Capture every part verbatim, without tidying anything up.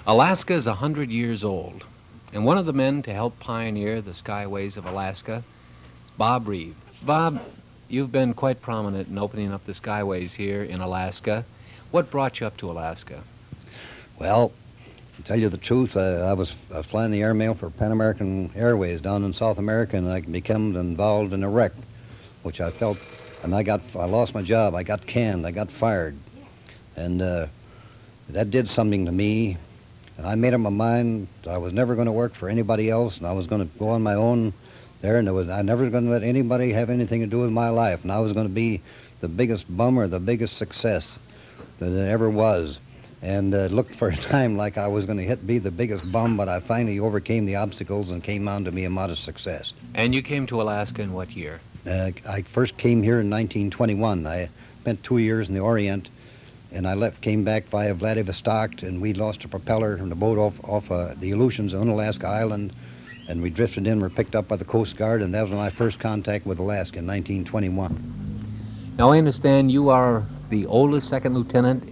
Alaska is a hundred years old, and one of the men to help pioneer the skyways of Alaska, Bob Reeve. Bob, you've been quite prominent in opening up the skyways here in Alaska. What brought you up to Alaska? Well, to tell you the truth, uh, I was I was flying the airmail for Pan American Airways down in South America, and I became involved in a wreck, which I felt, and I got I lost my job. I got canned. I got fired, and uh, that did something to me. And I made up my mind I was never going to work for anybody else, and I was going to go on my own there, and there was I never going to let anybody have anything to do with my life, and I was going to be the biggest bummer, the biggest success that there ever was. And uh, looked for a time like I was going to hit be the biggest bum, but I finally overcame the obstacles and came on to be a modest success. And you came to Alaska in what year? Uh, I first came here in nineteen twenty-one. I spent two years in the Orient, and I left, came back via Vladivostok, and we lost a propeller from the boat off, off uh, the Aleutians on Alaska Island, and we drifted in, were picked up by the Coast Guard, and that was my first contact with Alaska in nineteen twenty-one. Now I understand you are the oldest second lieutenant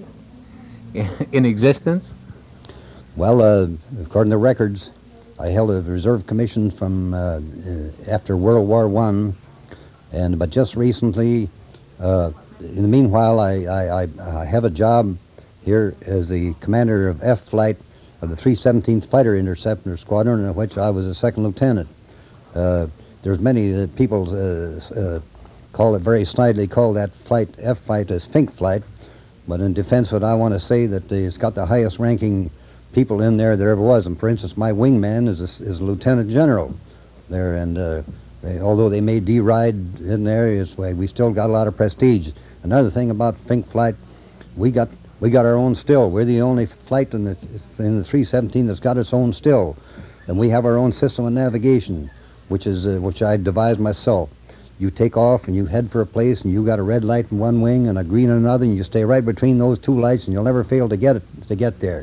in existence? Well, uh, according to records, I held a reserve commission from uh, uh, after World War One, and but just recently, uh, in the meanwhile, I, I, I, I have a job here as the commander of F Flight of the three seventeenth Fighter Interceptor Squadron, in which I was a second lieutenant. Uh, there's many that people uh, uh, call it very snidely, call that flight F Flight as Fink Flight. But in defense of it, I want to say that it's got the highest ranking people in there there ever was. And for instance, my wingman is a, is a lieutenant general there. And uh, they, although they may deride in there, it's, we still got a lot of prestige. Another thing about Fink Flight, we got we got our own still. We're the only flight in the, in the three seventeen that's got its own still. And we have our own system of navigation, which is uh, which I devised myself. You take off and you head for a place, and you got a red light in one wing and a green in another, and you stay right between those two lights, and you'll never fail to get it to get there.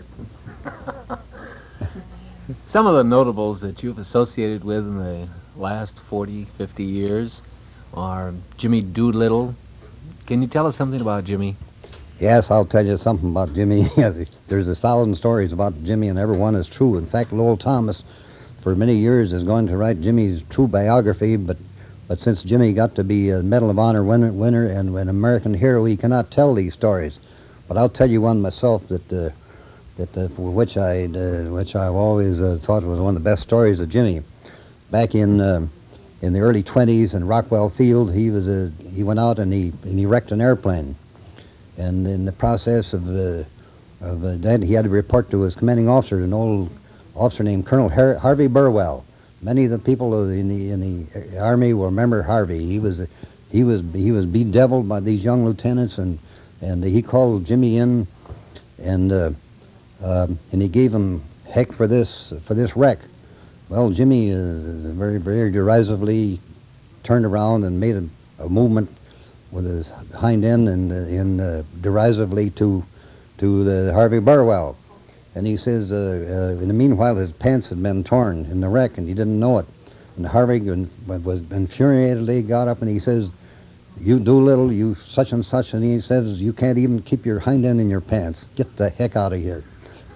Some of the notables that you've associated with in the last forty, fifty years are Jimmy Doolittle. Can you tell us something about Jimmy? Yes, I'll tell you something about Jimmy. There's a thousand stories about Jimmy, and every one is true. In fact, Lowell Thomas, for many years, is going to write Jimmy's true biography, but But since Jimmy got to be a Medal of Honor winner, winner and an American hero, he cannot tell these stories. But I'll tell you one myself that uh, that uh, for which I uh, which I've always uh, thought was one of the best stories of Jimmy. Back in uh, in the early twenties in Rockwell Field, he was a he went out and he and he wrecked an airplane, and in the process of uh, of uh, that, he had to report to his commanding officer, an old officer named Colonel Har- Harvey Burwell. Many of the people in the in the Army will remember Harvey. He was he was he was bedeviled by these young lieutenants, and and he called Jimmy in, and uh, uh, and he gave him heck for this for this wreck. Well, Jimmy is very very derisively turned around and made a, a movement with his hind end and uh, in uh, derisively to to the Harvey Burwell. And he says, uh, uh, in the meanwhile, his pants had been torn in the wreck, and he didn't know it. And Harvey was infuriatedly got up, and he says, "You Doolittle, you such and such," and he says, "You can't even keep your hind end in your pants. Get the heck out of here."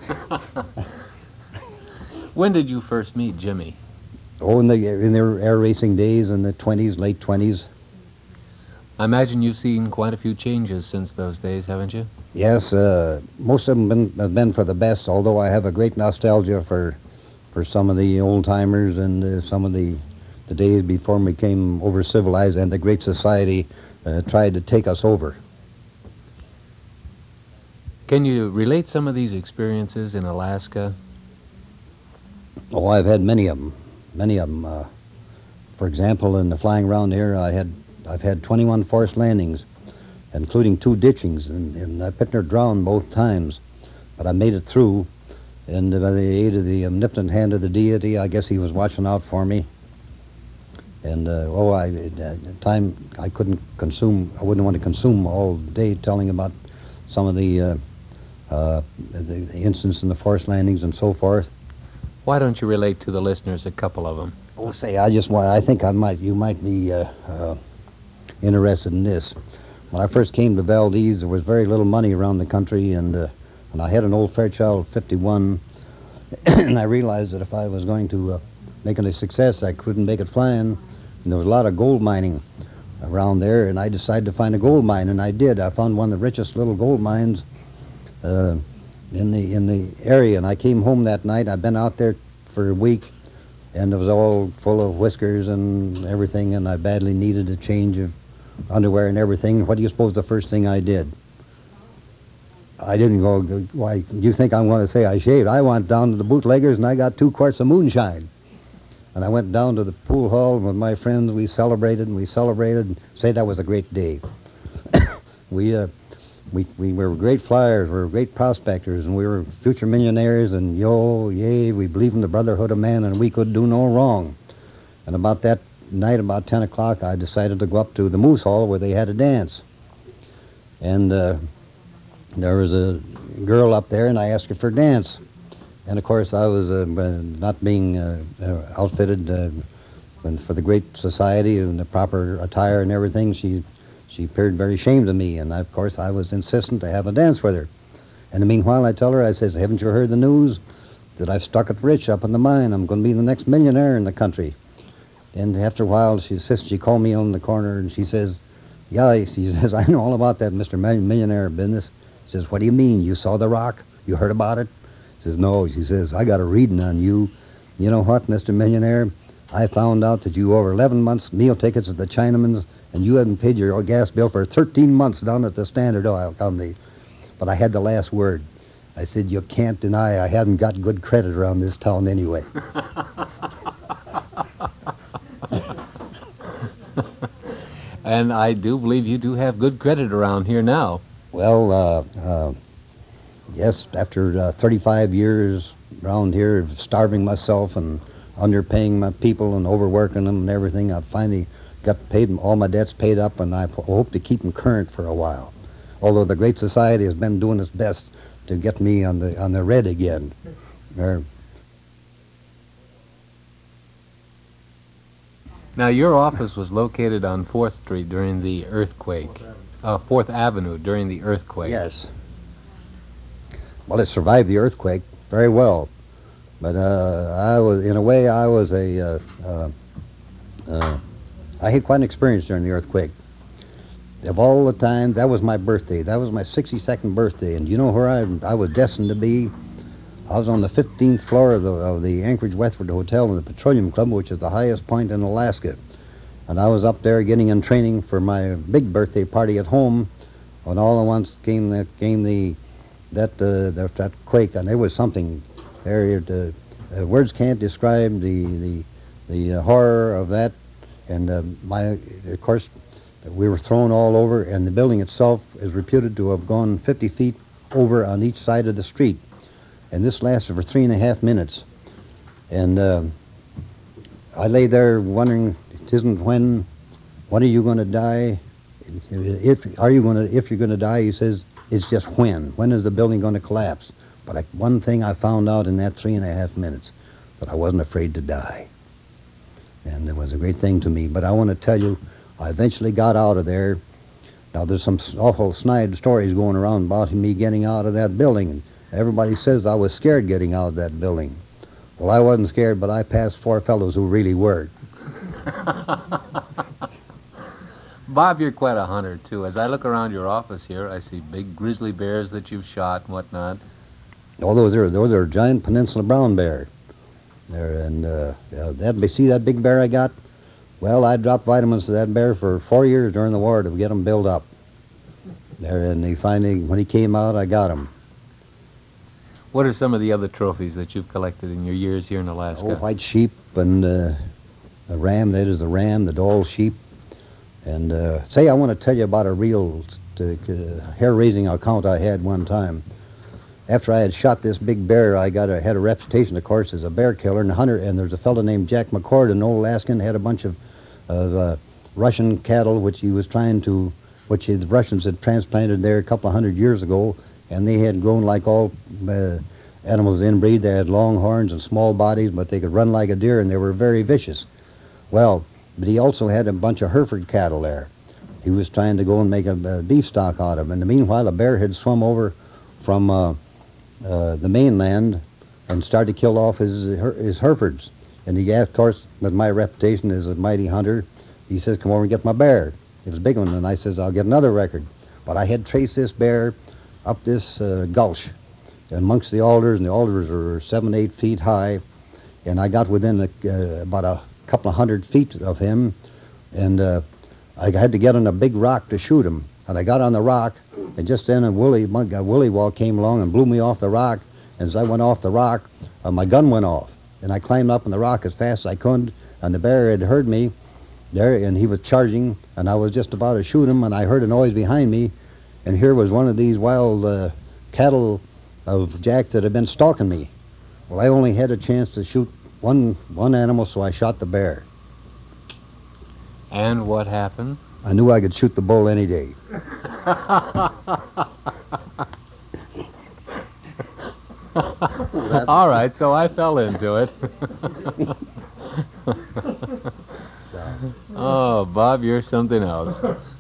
When did you first meet Jimmy? Oh, in the in their air racing days in the twenties, late twenties. I imagine you've seen quite a few changes since those days, haven't you? Yes, uh, most of them been, have been for the best, although I have a great nostalgia for for some of the old-timers and uh, some of the, the days before we became over-civilized and the Great Society uh, tried to take us over. Can you relate some of these experiences in Alaska? Oh, I've had many of them, many of them. Uh, for example, in the flying around here, I had, I've had twenty-one forced landings, including two ditchings, and, and I Pittner drowned both times, but I made it through, and by the aid of the omnipotent hand of the deity, I guess he was watching out for me. And uh, oh, I at time I couldn't consume, I wouldn't want to consume all day telling about some of the uh, uh, the, the incidents in the forced landings and so forth. Why don't you relate to the listeners a couple of them? Oh, say, I just want, I think I might, you might be uh, uh, interested in this. When I first came to Valdez, there was very little money around the country, and uh, and I had an old Fairchild fifty-one And I realized that if I was going to uh, make it a success, I couldn't make it flying. And there was a lot of gold mining around there, and I decided to find a gold mine, and I did. I found one of the richest little gold mines uh, in the in the area, and I came home that night. I'd been out there for a week, and it was all full of whiskers and everything, and I badly needed a change of underwear and everything. What do you suppose the first thing I did? I didn't go, why, you think I'm going to say I shaved? I went down to the bootleggers, and I got two quarts of moonshine. And I went down to the pool hall with my friends. We celebrated, and we celebrated, and say that was a great day. we, uh, we, we were great flyers, we were great prospectors, and we were future millionaires, and yo, yay, we believed in the brotherhood of man, and we could do no wrong. And about that night, about ten o'clock, I decided to go up to the Moose Hall where they had a dance. And uh, there was a girl up there, and I asked her for a dance. And of course, I was uh, not being uh, uh, outfitted uh, for the great society and the proper attire and everything. She she appeared very ashamed of me, and I, of course, I was insistent to have a dance with her. And meanwhile, I tell her, I says, haven't you heard the news that I've struck it rich up in the mine? I'm going to be the next millionaire in the country. And after a while, she says, she called me on the corner, and she says, yeah, she says, I know all about that Mister Millionaire business. She says, what do you mean? You saw The Rock? You heard about it? She says, no. She says, I got a reading on you. You know what, Mister Millionaire? I found out that you over eleven months meal tickets at the Chinaman's, and you haven't paid your gas bill for thirteen months down at the Standard Oil Company. But I had the last word. I said, you can't deny I haven't got good credit around this town anyway. And I do believe you do have good credit around here now. Well, uh, uh, yes, after uh, thirty-five years around here of starving myself and underpaying my people and overworking them and everything, I finally got paid, all my debts paid up, and I hope to keep them current for a while. Although the Great Society has been doing its best to get me on the on the red again. They're, Now, your office was located on fourth Street during the earthquake, uh, fourth Avenue during the earthquake. yes. Well, it survived the earthquake very well. But uh, I was, in a way, I was a, uh, uh, uh, I had quite an experience during the earthquake. Of all the times, that was my birthday. That was my sixty-second birthday. And you know where I, I was destined to be? I was on the fifteenth floor of the, of the Anchorage Westward Hotel in the Petroleum Club, which is the highest point in Alaska. And I was up there getting in training for my big birthday party at home, when all at once came the, came the that, uh, that that quake, and it was something there. Uh, uh, words can't describe the the the uh, horror of that. And uh, my, of course, we were thrown all over, and the building itself is reputed to have gone fifty feet over on each side of the street. And this lasted for three and a half minutes. And uh, I lay there wondering, it isn't when, when are you going to die? If are you going to, if you're going to die, he says, it's just when. When is the building going to collapse? But I, one thing I found out in that three and a half minutes, that I wasn't afraid to die. And it was a great thing to me. But I want to tell you, I eventually got out of there. Now, there's some awful snide stories going around about me getting out of that building. And everybody says I was scared getting out of that building. Well, I wasn't scared, but I passed four fellows who really were. Bob, you're quite a hunter, too. As I look around your office here, I see big grizzly bears that you've shot and whatnot. Oh, those are those are giant peninsula brown bear. There, and uh, yeah, that, see that big bear I got? Well, I dropped vitamins to that bear for four years during the war to get him built up. There, and he finally, when he came out, I got him. What are some of the other trophies that you've collected in your years here in Alaska? Oh, white sheep and uh, a ram, that is the ram, the Dall sheep. And uh, say, I want to tell you about a real uh, hair-raising account I had one time. After I had shot this big bear, I got a, had a reputation, of course, as a bear killer and hunter. And there's a fellow named Jack McCord, an old Alaskan, had a bunch of, of uh, Russian cattle, which he was trying to, which the Russians had transplanted there a couple of hundred years ago. And they had grown like all uh, animals inbreed. They had long horns and small bodies, but they could run like a deer, and they were very vicious. Well, but he also had a bunch of Hereford cattle there. He was trying to go and make a, a beef stock out of them. And meanwhile, a bear had swum over from uh, uh, the mainland and started to kill off his her- his Herefords. And he asked, of course, with my reputation as a mighty hunter, he says, "Come over and get my bear." It was a big one, and I says, "I'll get another record." But I had traced this bear up this uh, gulch amongst the alders, and the alders were seven, eight feet high, and I got within a, uh, about a couple of hundred feet of him, and uh, I had to get on a big rock to shoot him. And I got on the rock, and just then a woolly, a woolly wall came along and blew me off the rock. And as I went off the rock, uh, my gun went off, and I climbed up on the rock as fast as I could, and the bear had heard me there, and he was charging, and I was just about to shoot him, and I heard a noise behind me, and here was one of these wild uh, cattle of Jack that had been stalking me. Well, I only had a chance to shoot one one animal, so I shot the bear. And what happened? I knew I could shoot the bull any day. All right, so I fell into it. Oh, Bob, you're something else.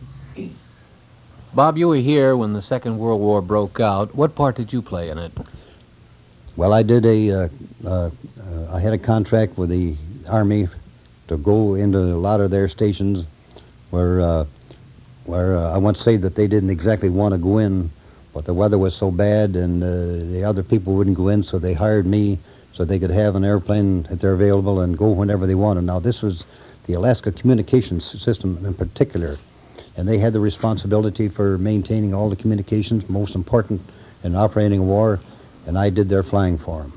Bob, you were here when the Second World War broke out. What part did you play in it? Well, I did a, uh, uh, uh, I had a contract with the Army to go into a lot of their stations where, uh, where uh, I won't say that they didn't exactly want to go in, but the weather was so bad and uh, the other people wouldn't go in, so they hired me so they could have an airplane if they're available and go whenever they wanted. Now, this was the Alaska Communications System in particular, and they had the responsibility for maintaining all the communications, most important in operating a war, and I did their flying for them.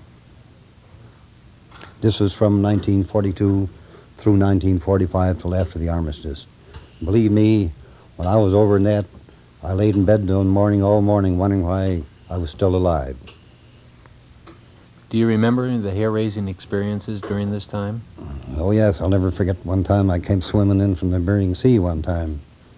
This was from nineteen forty-two through nineteen forty-five till after the armistice. Believe me, when I was over in that, I laid in bed in the morning, all morning, wondering why I was still alive. Do you remember the hair-raising experiences during this time? Oh, yes. I'll never forget one time I came swimming in from the Bering Sea one time.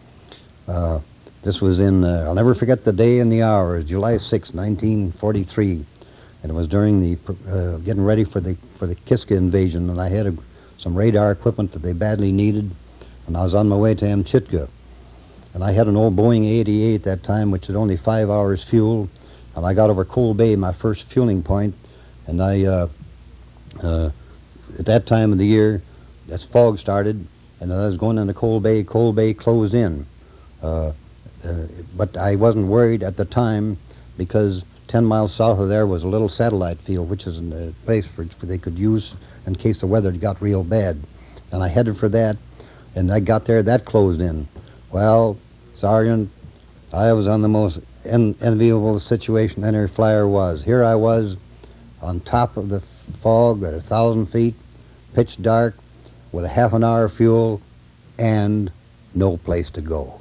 Uh, this was in, uh, I'll never forget the day and the hour, July sixth, nineteen forty-three. And it was during the, uh, getting ready for the for the Kiska invasion, and I had a, some radar equipment that they badly needed, and I was on my way to Amchitka. And I had an old Boeing eighty-eight at that time, which had only five hours fuel, and I got over Cold Bay, my first fueling point, and I, uh, uh, at that time of the year, as fog started, and I was going into Cold Bay, Cold Bay closed in. Uh, uh, but I wasn't worried at the time because ten miles south of there was a little satellite field, which is a place for, for they could use in case the weather got real bad. And I headed for that, and I got there, that closed in. Well, Sergeant, I was on the most en enviable situation any flyer was. Here I was on top of the fog at a thousand feet, pitch dark, with a half an hour fuel, and no place to go.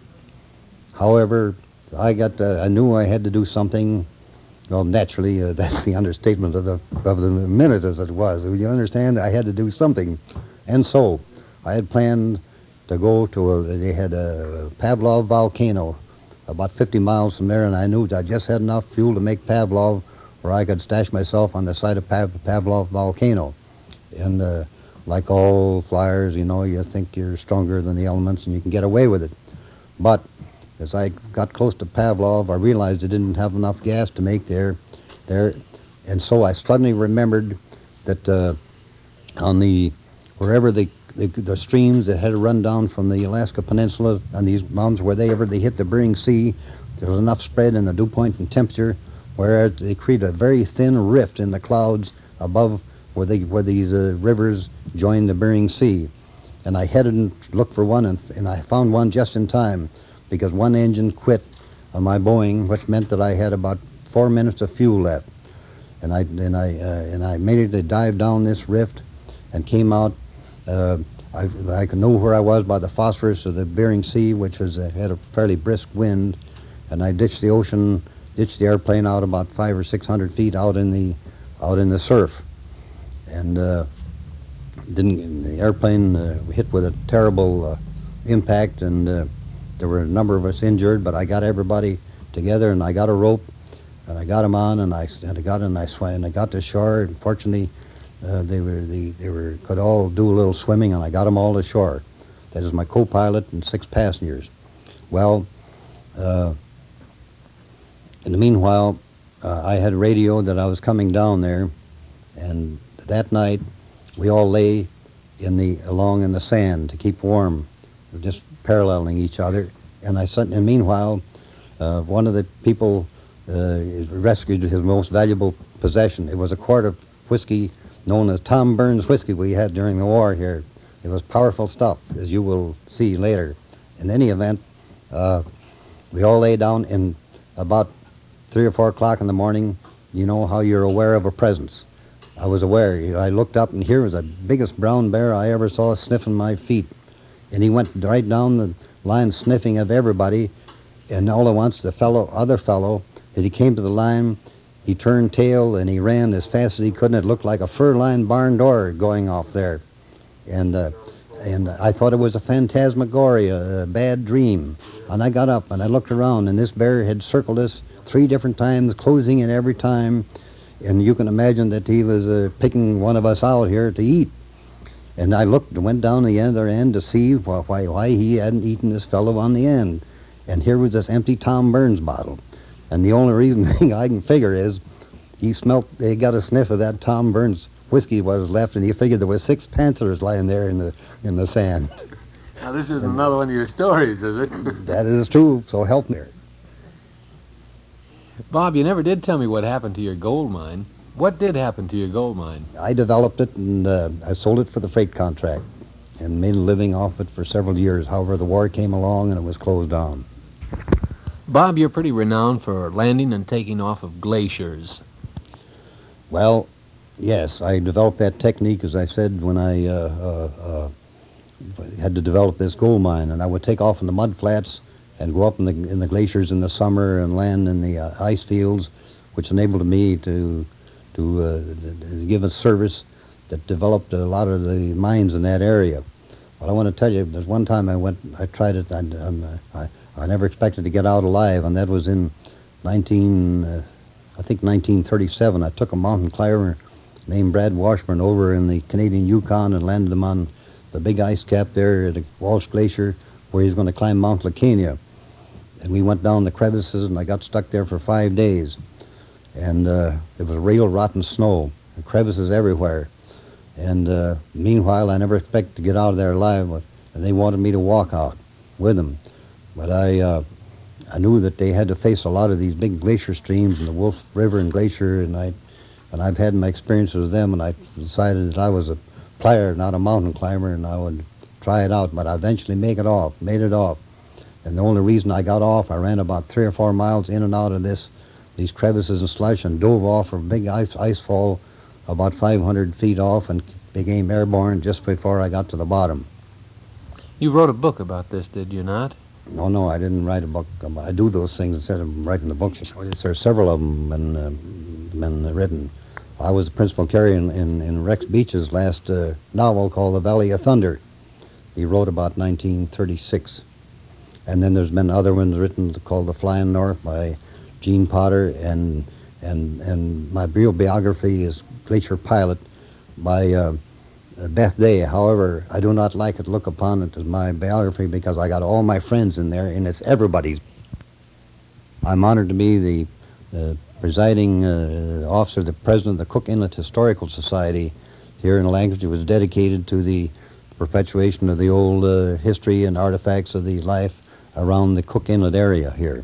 However, I got, uh, I knew I had to do something. Well, naturally, uh, that's the understatement of the of the minute as it was. You understand? I had to do something, and so I had planned to go to a, they had a Pavlov volcano about fifty miles from there, and I knew I just had enough fuel to make Pavlov where I could stash myself on the side of Pav Pavlov volcano. And uh, like all flyers, you know, you think you're stronger than the elements and you can get away with it. But as I got close to Pavlov, I realized I didn't have enough gas to make there, there, and so I suddenly remembered that uh, on the, wherever the, the the streams that had run down from the Alaska Peninsula on these mountains, wherever they hit the Bering Sea, there was enough spread in the dew point and temperature where they created a very thin rift in the clouds above where they where these uh, rivers join the Bering Sea. And I headed and looked for one, and, and I found one just in time, because one engine quit on my Boeing, which meant that I had about four minutes of fuel left. And I and I uh, and I made it to dive down this rift, and came out. Uh, I I could know where I was by the phosphorus of the Bering Sea, which was uh, had a fairly brisk wind, and I ditched the ocean, ditched the airplane out about five or six hundred feet out in the out in the surf, and uh, didn't the airplane uh, hit with a terrible uh, impact, and uh, there were a number of us injured, but I got everybody together, and I got a rope, and I got them on, and I and I got and I swam, and I got to shore. And fortunately, uh, they were the they were could all do a little swimming, and I got them all to shore. That is my co-pilot and six passengers. Well, uh, in the meanwhile, uh, I had radio that I was coming down there, And that night, we all lay in the along in the sand to keep warm, just paralleling each other. And I sent, and meanwhile, uh, one of the people uh, rescued his most valuable possession. It was a quart of whiskey known as Tom Burns whiskey we had during the war here. It was powerful stuff, as you will see later. In any event, uh, we all lay down, in about three or four o'clock in the morning. You know how you're aware of a presence. I was aware. I looked up, and here was the biggest brown bear I ever saw sniffing my feet. And he went right down the line sniffing of everybody, and all at once the fellow, other fellow, as he came to the line, he turned tail and he ran as fast as he could, and it looked like a fur-lined barn door going off there. And uh, and I thought it was a phantasmagoria, a bad dream. And I got up and I looked around, and this bear had circled us three different times, closing in every time. And you can imagine that he was uh, picking one of us out here to eat. And I looked and went down the other end to see why, why, why he hadn't eaten this fellow on the end. And here was this empty Tom Burns bottle. And the only reason thing I can figure is he smelt, they got a sniff of that Tom Burns whiskey was left, and he figured there were six panthers lying there in the in the sand. Now this is another one of your stories, is it? That is true, so help me. Bob, you never did tell me what happened to your gold mine. What did happen to your gold mine? I developed it, and uh, I sold it for the freight contract and made a living off it for several years. However, the war came along and it was closed down. Bob, you're pretty renowned for landing and taking off of glaciers. Well, yes, I developed that technique, as I said, when I uh, uh, uh, had to develop this gold mine. And I would take off in the mud flats and go up in the, in the glaciers in the summer and land in the uh, ice fields, which enabled me to, to, uh, to give a service that developed a lot of the mines in that area. But I want to tell you, there's one time I went, I tried it, I, I, I never expected to get out alive, and that was in nineteen, uh, I think nineteen thirty-seven. I took a mountain climber named Brad Washburn over in the Canadian Yukon and landed him on the big ice cap there at the Walsh Glacier, where he's going to climb Mount Lacania. And we went down the crevices, and I got stuck there for five days. And uh, it was real rotten snow, and crevices everywhere. And uh, meanwhile, I never expected to get out of there alive, but they wanted me to walk out with them. But I, uh, I knew that they had to face a lot of these big glacier streams, and the Wolf River and Glacier, and I, and I've had my experiences with them, and I decided that I was a player, not a mountain climber, and I would try it out. But I eventually make it off, made it off. And the only reason I got off, I ran about three or four miles in and out of this, these crevices and slush, and dove off a big ice, ice fall about five hundred feet off, and became airborne just before I got to the bottom. You wrote a book about this, did you not? No, no, I didn't write a book. Um, I do those things instead of writing the books. There are several of them been, uh, been written. I was the principal carrier in, in, in Rex Beach's last uh, novel called The Valley of Thunder. He wrote about nineteen thirty-six. And then there's been other ones written called The Flying North by Gene Potter, and and and my real biography is Glacier Pilot by uh, Beth Day. However, I do not like to look upon it as my biography because I got all my friends in there, and it's everybody's. I'm honored to be the uh, presiding uh, officer, the president of the Cook Inlet Historical Society here in Lancaster. It was dedicated to the perpetuation of the old uh, history and artifacts of the life around the Cook Inlet area here.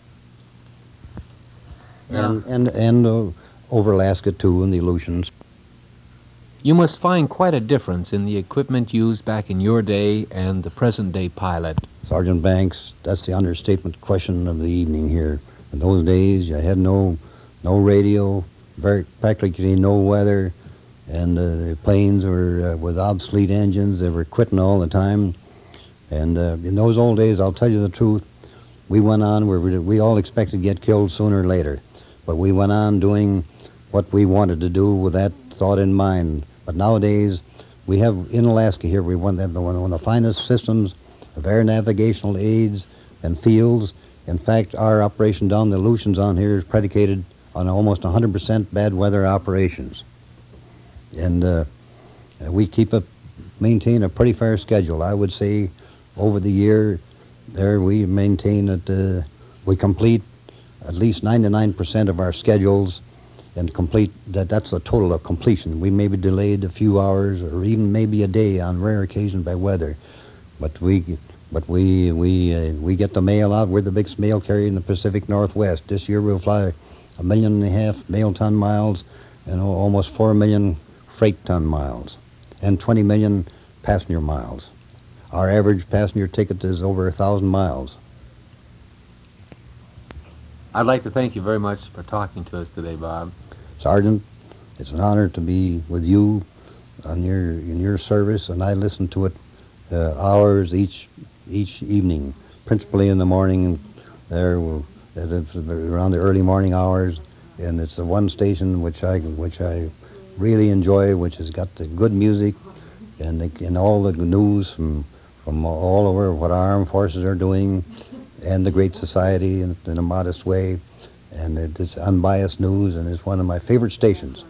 Yeah. And, and, and uh, over Alaska, too, and the Aleutians. You must find quite a difference in the equipment used back in your day and the present-day pilot. Sergeant Banks, that's the understatement question of the evening here. In those days, you had no no radio, very practically no weather, and uh, the planes were uh, with obsolete engines. They were quitting all the time. And uh, in those old days, I'll tell you the truth, we went on, we, we all expected to get killed sooner or later. But we went on doing what we wanted to do with that thought in mind. But nowadays, we have, in Alaska here, we want to have the, one of the finest systems of air navigational aids and fields. In fact, our operation down the Aleutians on here is predicated on almost one hundred percent bad weather operations. And uh, we keep a, maintain a pretty fair schedule. I would say over the year, there we maintain that uh, we complete at least ninety-nine percent of our schedules, and complete. That that's the total of completion. We may be delayed a few hours or even maybe a day on rare occasions by weather, but we but we we uh, we get the mail out. We're the biggest mail carrier in the Pacific Northwest. This year we'll fly a million and a half mail ton miles and al- almost four million freight ton miles and twenty million passenger miles. Our average passenger ticket is over a thousand miles. I'd like to thank you very much for talking to us today, Bob. Sergeant, it's an honor to be with you on your in your service, and I listen to it uh, hours each each evening, principally in the morning. There, will- at the- around the early morning hours, and it's the one station which I which I really enjoy, which has got the good music and the, and all the news from from all over what our armed forces are doing, and the Great Society in, in a modest way. And it, it's unbiased news, and it's one of my favorite stations.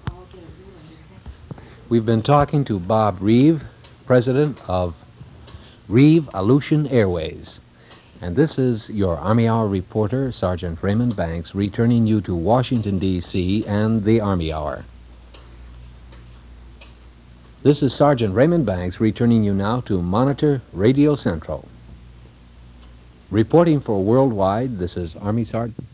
We've been talking to Bob Reeve, president of Reeve Aleutian Airways. And this is your Army Hour reporter, Sergeant Raymond Banks, returning you to Washington, D C and the Army Hour. This is Sergeant Raymond Banks returning you now to Monitor Radio Central. Reporting for Worldwide, this is Army Sergeant